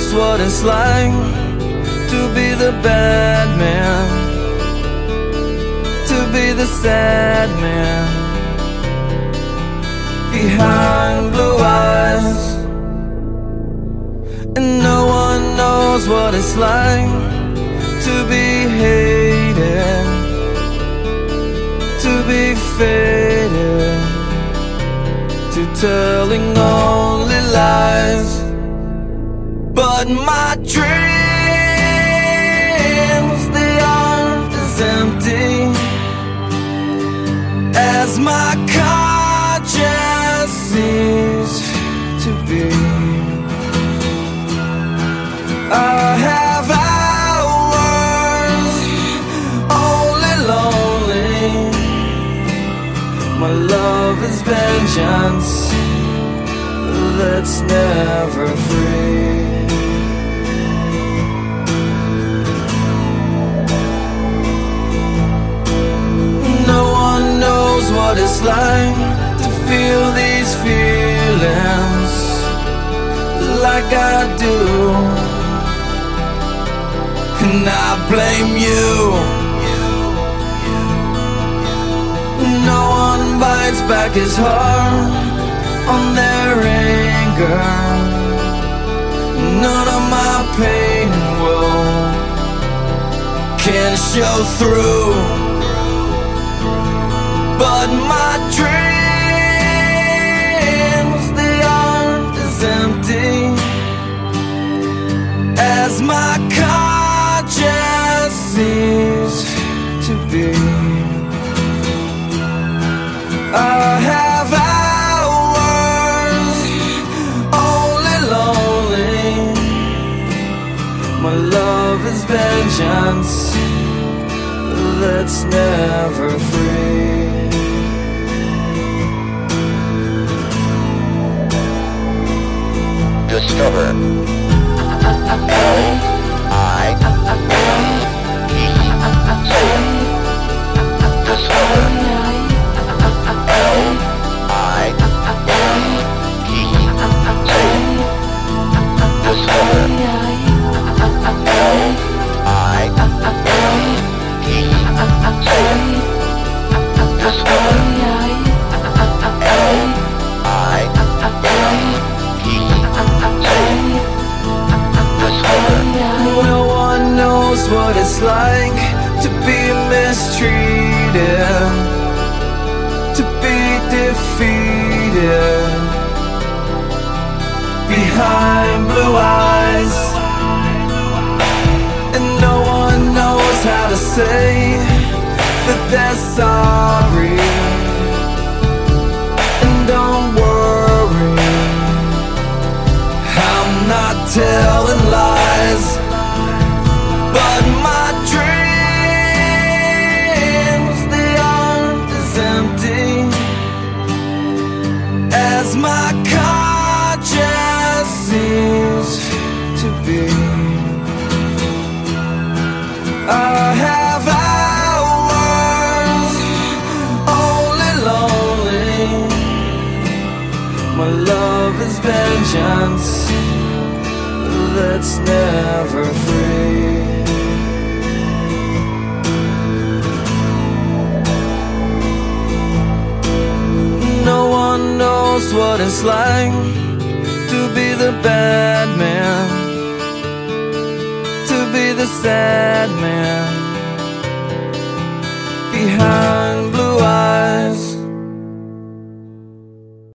knows what it's like to be the bad man, to be the sad man behind blue eyes. And no one knows what it's like to be hated, to be faded, to telling only lies. But my dreams, they aren't as empty as my conscience seems to be. I have hours only lonely. My love is vengeance that's never free. No one knows what it's like to feel these feelings like I do, and I blame you. No one bites back his heart on their anger. None of my pain and woe can show through. But my dreams, they aren't as empty as my conscience seems to be. I have hours only lonely. My love is vengeance that's never free. Discover L-I-N-E. Discover L-I-N-E. Discover L-I-N-E. Discover No one knows what it's like to be mistreated, to be defeated behind blue eyes. And no one knows how to say that they're sorry. And don't worry, I'm not telling lies. But my dreams, they aren't as empty as my conscience seems to be. I have hours only lonely. My love is vengeance that's never free. No one knows what it's like to be the bad man, to be the sad man behind